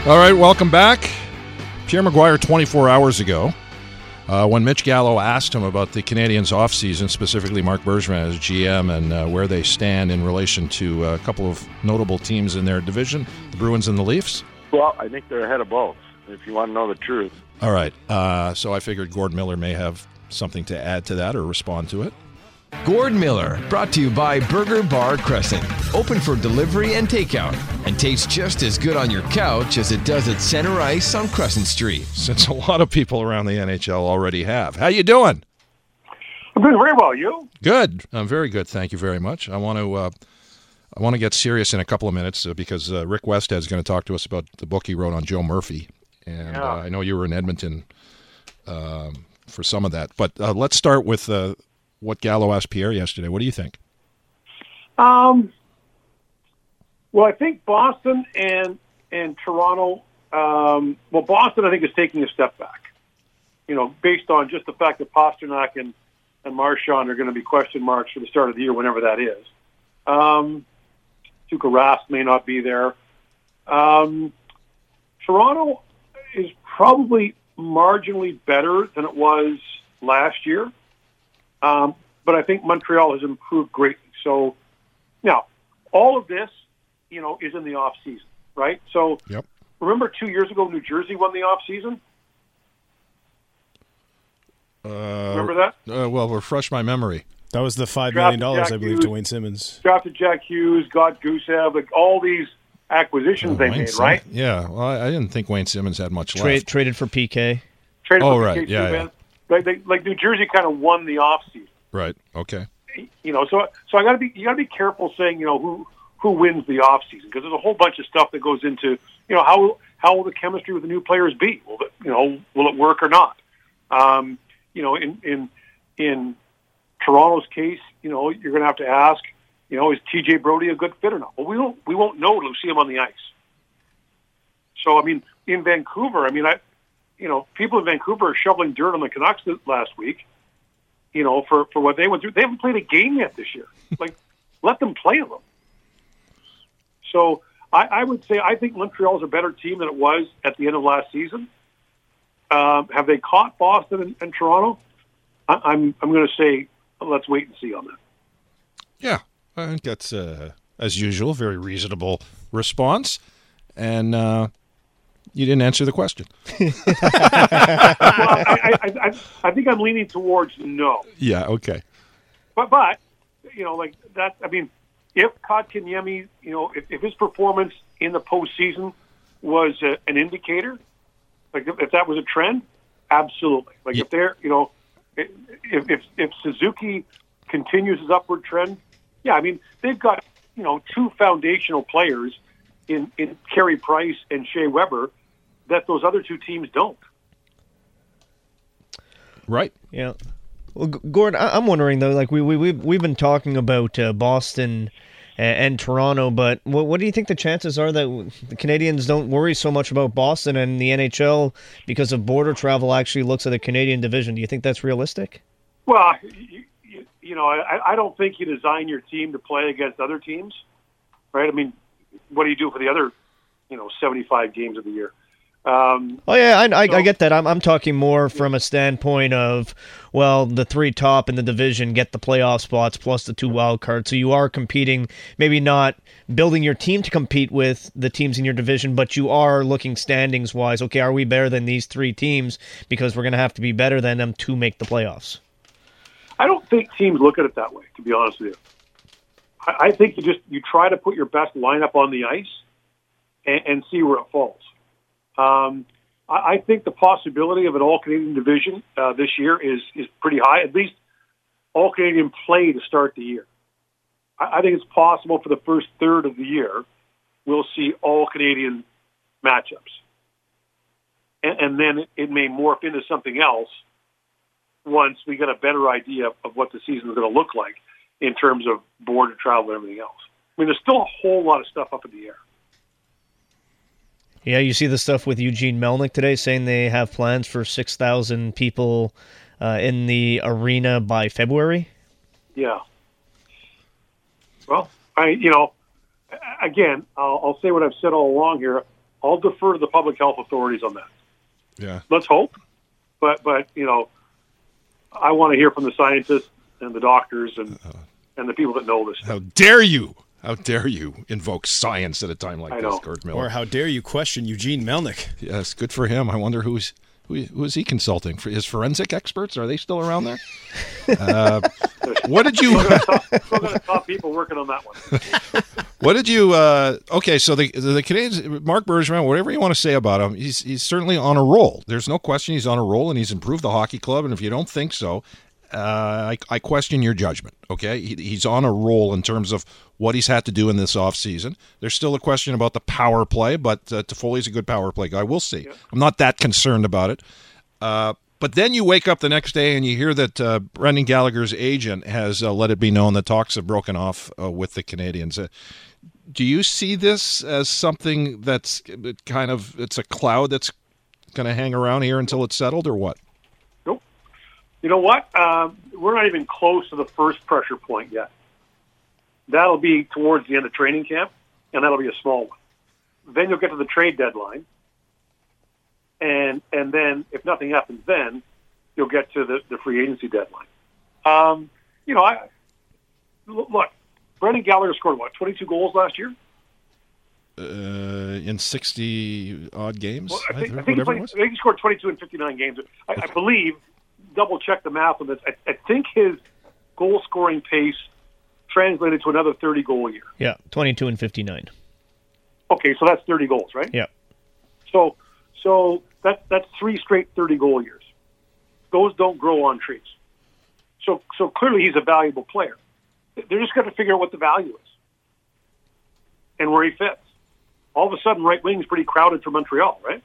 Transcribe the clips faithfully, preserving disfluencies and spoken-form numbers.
All right, welcome back. Pierre Maguire, twenty-four hours ago, uh, when Mitch Gallo asked him about the Canadiens' offseason, specifically Marc Bergevin as G M, and uh, where they stand in relation to a couple of notable teams in their division, the Bruins and the Leafs. Well, I think they're ahead of both, if you want to know the truth. All right, uh, so I figured Gord Miller may have something to add to that or respond to it. Gord Miller, brought to you by Burger Bar Crescent. Open for delivery and takeout, and tastes just as good on your couch as it does at Center Ice on Crescent Street. Since a lot of people around the N H L already have. How you doing? I'm doing very well. You? Good. I'm very good. Thank you very much. I want to uh, I want to get serious in a couple of minutes uh, because uh, Rick Westhead is going to talk to us about the book he wrote on Joe Murphy, and yeah. uh, I know you were in Edmonton um, for some of that. But uh, let's start with uh, what Gallo asked Pierre yesterday. What do you think? Um. Well, I think Boston and and Toronto. Um, well, Boston, I think, is taking a step back. You know, based on just the fact that Pasternak and and Marchand are going to be question marks for the start of the year, whenever that is. Um, Tuukka Rask may not be there. Um, Toronto is probably marginally better than it was last year. Um, but I think Montreal has improved greatly. So now, all of this, you know, is in the off season, right? So yep. Remember two years ago, New Jersey won the off season? Uh, remember that? Uh, well, refresh my memory. That was the five million dollars, Jack I believe, Hughes, to Wayne Simmons. Drafted Jack Hughes, got Gusev, like all these acquisitions oh, they Wayne made, Simmons. right? Yeah. Well, I, I didn't think Wayne Simmons had much Trade, left. Traded for P K. Traded oh, for right. P K Yeah, too, yeah. man. Like, they, like New Jersey kind of won the off season. Right. Okay. You know, so so I got to be you got to be careful saying, you know, who who wins the off season, because there's a whole bunch of stuff that goes into, you know, how how will the chemistry with the new players be? Will it, you know, will it work or not? Um, you know, in in in Toronto's case, you know, you're going to have to ask, you know, is T J Brody a good fit or not? Well, we don't we won't know till we see him on the ice. So I mean, in Vancouver, I mean, I, you know, people in Vancouver are shoveling dirt on the Canucks last week. You know, for, for what they went through. They haven't played a game yet this year. Like, let them play them. So I, I would say I think Montreal is a better team than it was at the end of last season. Um, have they caught Boston and, and Toronto? I, I'm I'm going to say let's wait and see on that. Yeah, I think that's, uh, as usual, a very reasonable response. And uh, you didn't answer the question. well, I, I, I, I think I'm leaning towards no. Yeah, okay. But, but you know, like that, I mean, if Kotkaniemi, you know, if, if his performance in the postseason was a, an indicator, like if, if that was a trend, absolutely. Like yeah. if they're, you know, if, if if Suzuki continues his upward trend, yeah, I mean, they've got, you know, two foundational players in, in Carey Price and Shea Weber that those other two teams don't. Right. Yeah. Well, Gord, I'm wondering though. Like we we we've, we've been talking about uh, Boston and, and Toronto, but what, what do you think the chances are that the Canadians don't worry so much about Boston, and the N H L, because of border travel, actually looks at the Canadian division? Do you think that's realistic? Well, you, you, you know, I, I don't think you design your team to play against other teams, right? I mean, what do you do for the other, you know, seventy-five games of the year? Um, oh yeah, I, I, so, I get that. I'm I'm talking more from a standpoint of, well, the three top in the division get the playoff spots plus the two wild cards. So you are competing, maybe not building your team to compete with the teams in your division, but you are looking standings wise. Okay, are we better than these three teams? Because we're going to have to be better than them to make the playoffs. I don't think teams look at it that way, to be honest with you. I, I think you just you try to put your best lineup on the ice and, and see where it falls. Um, I, I think the possibility of an all-Canadian division uh, this year is is pretty high, at least all-Canadian play to start the year. I, I think it's possible for the first third of the year we'll see all-Canadian matchups. And, and then it, it may morph into something else once we get a better idea of, of what the season is going to look like in terms of border travel and everything else. I mean, there's still a whole lot of stuff up in the air. Yeah, you see the stuff with Eugene Melnyk today saying they have plans for six thousand people uh, in the arena by February. Yeah. Well, I you know, again, I'll, I'll say what I've said all along here. I'll defer to the public health authorities on that. Yeah. Let's hope. But, but you know, I want to hear from the scientists and the doctors and, uh, and the people that know this. How dare you? How dare you invoke science at a time like I this, know. Gord Miller? Or how dare you question Eugene Melnick? Yes, good for him. I wonder who's who, who is he consulting? For his forensic experts? Are they still around there? uh, what did you? Still got top, top people working on that one. What did you? Uh, okay, so the the Canadians, Marc Bergevin, whatever you want to say about him, he's he's certainly on a roll. There's no question he's on a roll, and he's improved the hockey club. And if you don't think so, uh, I, I question your judgment. Okay, he, he's on a roll in terms of what he's had to do in this offseason. There's still a question about the power play, but uh, Toffoli's a good power play guy. We'll see. Yeah. I'm not that concerned about it. Uh, But then you wake up the next day and you hear that uh, Brendan Gallagher's agent has uh, let it be known that talks have broken off uh, with the Canadians. Uh, do you see this as something that's kind of, it's a cloud that's going to hang around here until it's settled, or what? Nope. You know what? Um, we're not even close to the first pressure point yet. That'll be towards the end of training camp, and that'll be a small one. Then you'll get to the trade deadline. And and then, if nothing happens then, you'll get to the, the free agency deadline. Um, you know, I look, Brendan Gallagher scored, what, twenty-two goals last year? Uh, in sixty-odd games? Well, I, think, I, I, think he played, I think he scored twenty-two in fifty-nine games. I, I believe, double-check the math on this, I, I think his goal-scoring pace translated to another thirty-goal year. Yeah, twenty-two and fifty-nine. Okay, so that's thirty goals, right? Yeah. So, so that, that's three straight thirty-goal years. Those don't grow on trees. So, so clearly he's a valuable player. They're just got to figure out what the value is and where he fits. All of a sudden, right wing's pretty crowded for Montreal, right?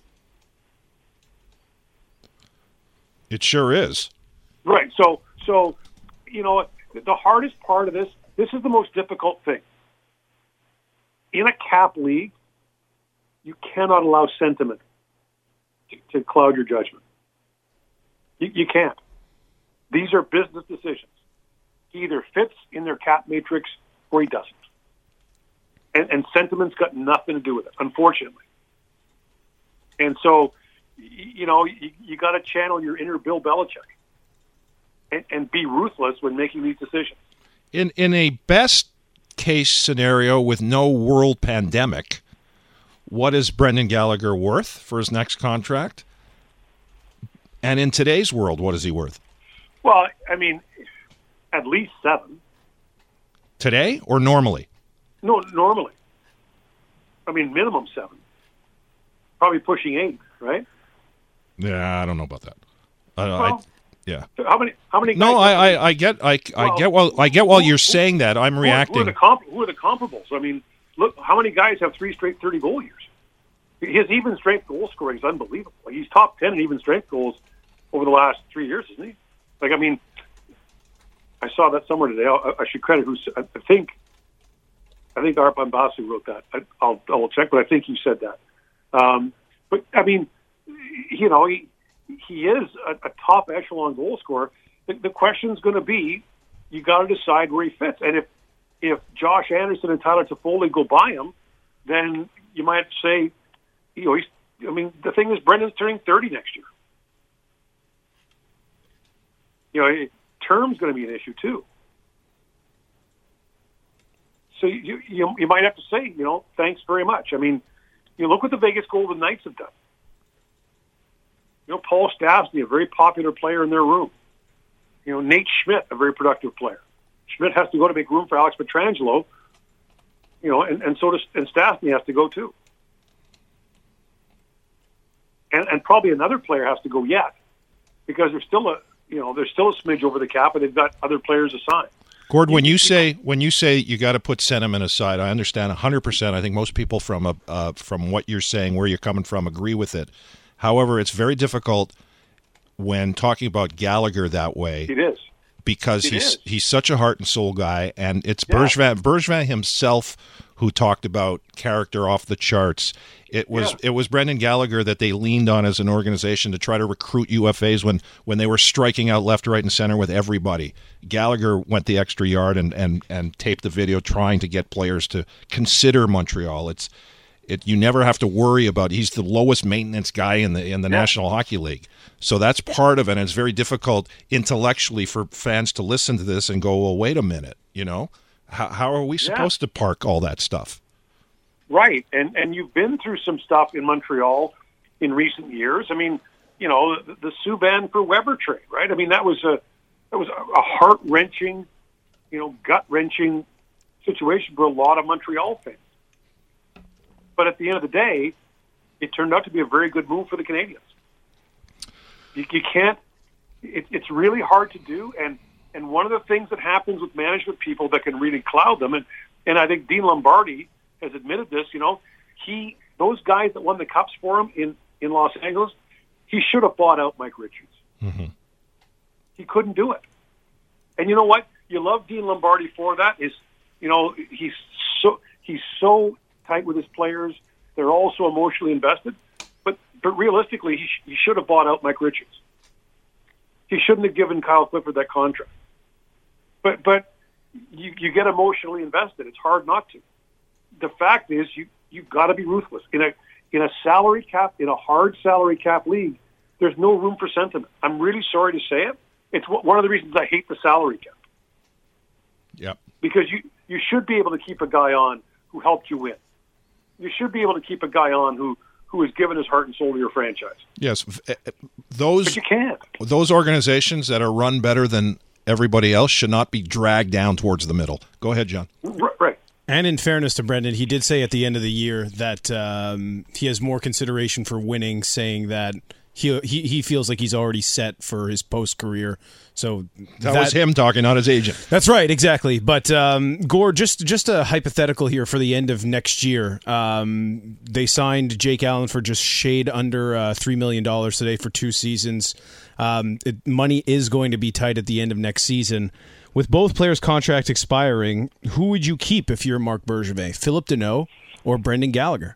It sure is. Right. So, so you know, the hardest part of this, this is the most difficult thing. In a cap league, you cannot allow sentiment to, to cloud your judgment. You, you can't. These are business decisions. He either fits in their cap matrix or he doesn't. And, and sentiment's got nothing to do with it, unfortunately. And so, you know, you, you got to channel your inner Bill Belichick and, and be ruthless when making these decisions. In in a best case scenario with no world pandemic, what is Brendan Gallagher worth for his next contract? And in today's world, what is he worth? Well, I mean, at least seven. Today or normally? No, normally. I mean, minimum seven. Probably pushing eight, right? Yeah, I don't know about that. Uh, well, I, yeah. How many? How many? No, I, I, I get, I, I well, get. While I get while who, you're saying that, I'm who, reacting. Who are, the comp- who are the comparables? I mean, look, how many guys have three straight thirty goal years? His even strength goal scoring is unbelievable. He's top ten in even strength goals over the last three years, isn't he? Like, I mean, I saw that somewhere today. I, I should credit who. I think. I think Arpan Basu wrote that. I, I'll I'll check, but I think he said that. Um, but I mean, you know, he he is a, a top echelon goal scorer. The, the question's going to be, you got to decide where he fits. And if if Josh Anderson and Tyler Toffoli go by him, then you might say, you know, he's. I mean, the thing is, Brendan's turning thirty next year. You know, term's going to be an issue too. So you, you you might have to say, you know, thanks very much. I mean, you look what the Vegas Golden Knights have done. You know, Paul Stastny, a very popular player in their room. You know, Nate Schmidt, a very productive player. Schmidt has to go to make room for Alex Pietrangelo. You know, and, and so does and Stastny has to go too. And and probably another player has to go yet, because there's still a you know there's still a smidge over the cap, and they've got other players assigned. Gord, when you say when you say you got to put sentiment aside, I understand one hundred percent. I think most people from a, uh, from what you're saying, where you're coming from, agree with it. However, it's very difficult when talking about Gallagher that way. It is. Because it he's is. he's such a heart and soul guy, and it's yeah. Bergevin, Bergevin himself who talked about character off the charts. It was yeah. it was Brendan Gallagher that they leaned on as an organization to try to recruit U F As when, when they were striking out left, right, and center with everybody. Gallagher went the extra yard and, and, and taped the video trying to get players to consider Montreal. It's It, you never have to worry about. He's the lowest maintenance guy in the in the Yeah. National Hockey League. So that's part of it. And it's very difficult intellectually for fans to listen to this and go, well, wait a minute. You know, how, how are we supposed to park all that stuff? Right, and and you've been through some stuff in Montreal in recent years. I mean, you know, the, the Subban for Weber trade, right? I mean, that was a that was a, a heart wrenching, you know, gut wrenching situation for a lot of Montreal fans. But at the end of the day, it turned out to be a very good move for the Canadians. You, you can't. It, it's really hard to do, and and one of the things that happens with management people that can really cloud them, and and I think Dean Lombardi has admitted this. You know, he those guys that won the cups for him in in Los Angeles, he should have bought out Mike Richards. Mm-hmm. He couldn't do it, and you know what? You love Dean Lombardi for that. Is you know he's so he's so tight with his players. They're also emotionally invested. But but realistically, he, sh- he should have bought out Mike Richards. He shouldn't have given Kyle Clifford that contract. But but you, you get emotionally invested. It's hard not to. The fact is, you you've got to be ruthless in a in a salary cap in a hard salary cap league. There's no room for sentiment. I'm really sorry to say it. It's one of the reasons I hate the salary cap. Yep. Because you you should be able to keep a guy on who helped you win. You should be able to keep a guy on who, who has given his heart and soul to your franchise. Yes, those But you can't. those organizations that are run better than everybody else should not be dragged down towards the middle. Go ahead, John. R- Right. And in fairness to Brendan, he did say at the end of the year that um, he has more consideration for winning, saying that he he, he feels like he's already set for his post-career. So That, was him talking, not his agent. That's right, exactly. But um, Gord, just just a hypothetical here for the end of next year. Um, they signed Jake Allen for just shade under uh, three million dollars today for two seasons. Um, it, money is going to be tight at the end of next season. With both players' contracts expiring, who would you keep if you're Marc Bergevin? Philip Deneau or Brendan Gallagher?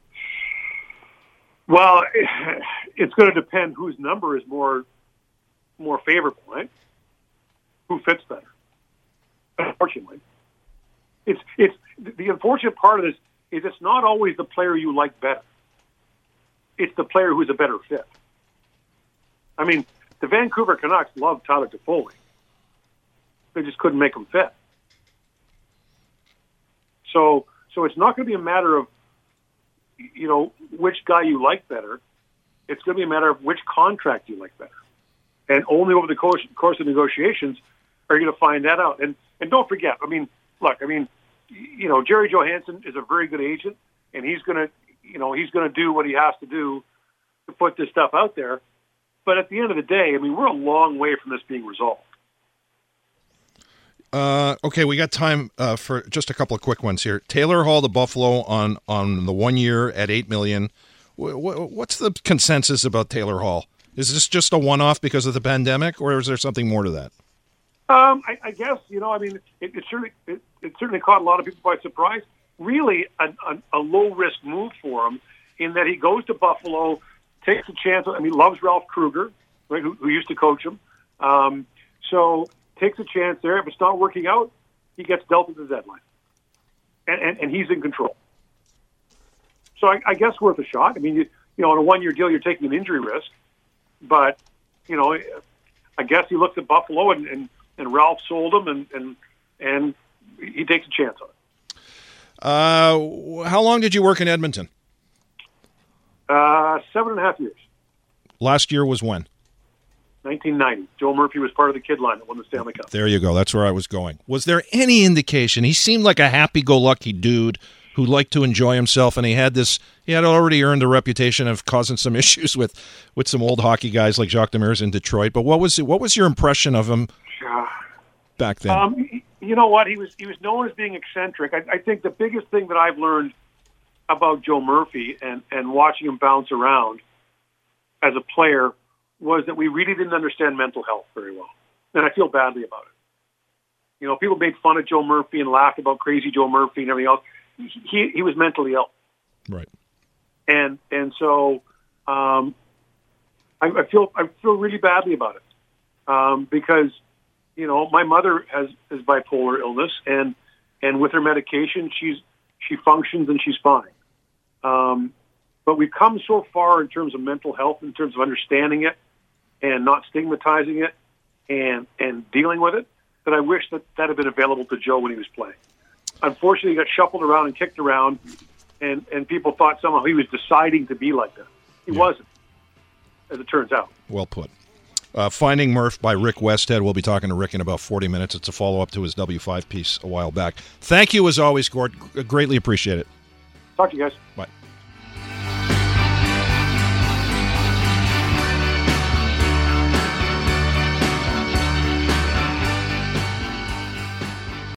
Well, it's going to depend whose number is more more favorable, right? Who fits better? Unfortunately, it's it's the unfortunate part of this is it's not always the player you like better. It's the player who's a better fit. I mean, the Vancouver Canucks love Tyler Toffoli. They just couldn't make him fit. So, so it's not going to be a matter of, you know, which guy you like better. It's going to be a matter of which contract you like better. And only over the course, course of negotiations are you going to find that out. And and don't forget, I mean, look, I mean, you know, Jerry Johansson is a very good agent, and he's going to, you know, he's going to do what he has to do to put this stuff out there. But at the end of the day, I mean, we're a long way from this being resolved. Uh, okay, we got time uh, for just a couple of quick ones here. Taylor Hall to Buffalo on, on the one year at eight million dollars. W- w- what's the consensus about Taylor Hall? Is this just a one-off because of the pandemic, or is there something more to that? Um, I, I guess, you know, I mean, it, it certainly it, it certainly caught a lot of people by surprise. Really, a, a, a low-risk move for him in that he goes to Buffalo, takes a chance. I mean, loves Ralph Kruger, right, who, who used to coach him. Um, so takes a chance there. If it's not working out, he gets dealt at the deadline, and, and, and he's in control. So I, I guess worth a shot. I mean, you, you know, on a one-year deal, you're taking an injury risk, but you know, I guess he looks at Buffalo and, and, and Ralph sold him, and, and and he takes a chance on it. Uh, how long did you work in Edmonton? Uh, seven and a half years. Last year was when? nineteen ninety. Joe Murphy was part of the kid line that won the Stanley Cup. There you go. That's where I was going. Was there any indication? He seemed like a happy-go-lucky dude who liked to enjoy himself, and he had this. He had already earned a reputation of causing some issues with, with some old hockey guys like Jacques Demers in Detroit. But what was what was your impression of him back then? Um, you know what? He was he was known as being eccentric. I, I think the biggest thing that I've learned about Joe Murphy and, and watching him bounce around as a player was that we really didn't understand mental health very well. And I feel badly about it. You know, people made fun of Joe Murphy and laughed about crazy Joe Murphy and everything else. He he was mentally ill. Right. And and so um, I, I feel I feel really badly about it um, because you know my mother has, has bipolar illness, and and with her medication she's she functions and she's fine. Um, but we've come so far in terms of mental health, in terms of understanding it and not stigmatizing it and and dealing with it, that I wish that that had been available to Joe when he was playing. Unfortunately, he got shuffled around and kicked around, and, and people thought somehow he was deciding to be like that. He yeah. wasn't, as it turns out. Well put. Uh, Finding Murph by Rick Westhead. We'll be talking to Rick in about forty minutes. It's a follow-up to his W five piece a while back. Thank you, as always, Gord. Greatly appreciate it. Talk to you guys. Bye.